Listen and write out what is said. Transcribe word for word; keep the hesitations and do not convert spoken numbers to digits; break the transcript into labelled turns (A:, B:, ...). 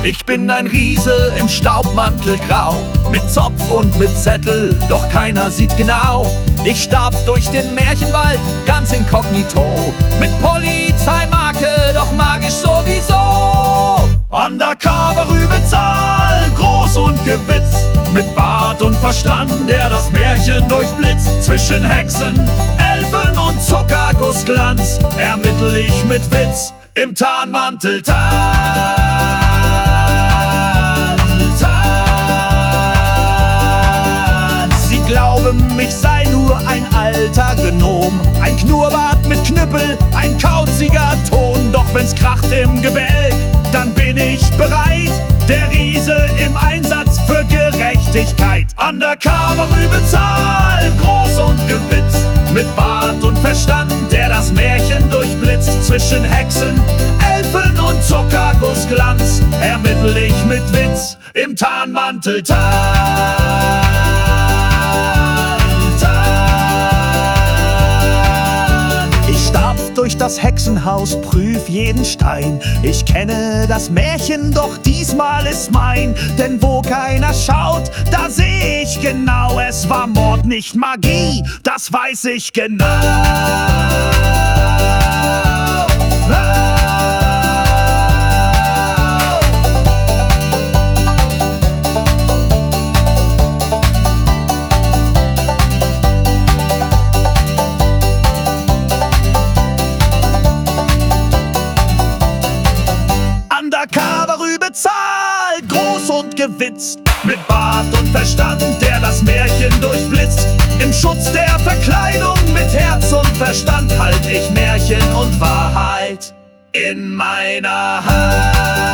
A: Ich bin ein Riese im Staubmantel grau, mit Zopf und mit Zettel, doch keiner sieht genau. Ich stapf durch den Märchenwald, ganz inkognito, mit Polizeimarke, doch magisch sowieso. Undercover Rübezahl, groß und gewitzt, mit Bart und Verstand, der das Märchen durchblitzt. Zwischen Hexen, Elfen und Zuckergussglanz ermittel ich mit Witz im Tarnmantel. Sie glauben, ich sei nur ein alter Gnom, ein Knurrbart mit Knüppel, ein kauziger Ton. Doch wenn's kracht im Gebälk, dann bin ich bereit, der Riese im Einsatz für Gerechtigkeit. Undercover Rübezahl, groß und gewitzt, mit Bart und Verstand, der das Märchen durchblitzt. Zwischen Hexen, Elfen und Zuckergussglanz ermittel ich mit Witz im Tarnmantel. Ich stapf durch das Hexenhaus, prüf jeden Stein. Ich kenne das Märchen, doch diesmal ist mein. Denn wo keiner schaut, da seh ich genau. Es war Mord, nicht Magie, das weiß ich genau. Undercover Rübezahl, groß und gewitzt, mit Bart und Verstand, der das Märchen durchblitzt. Im Schutz der Verkleidung, mit Herz und Verstand, halt ich Märchen und Wahrheit in meiner Hand.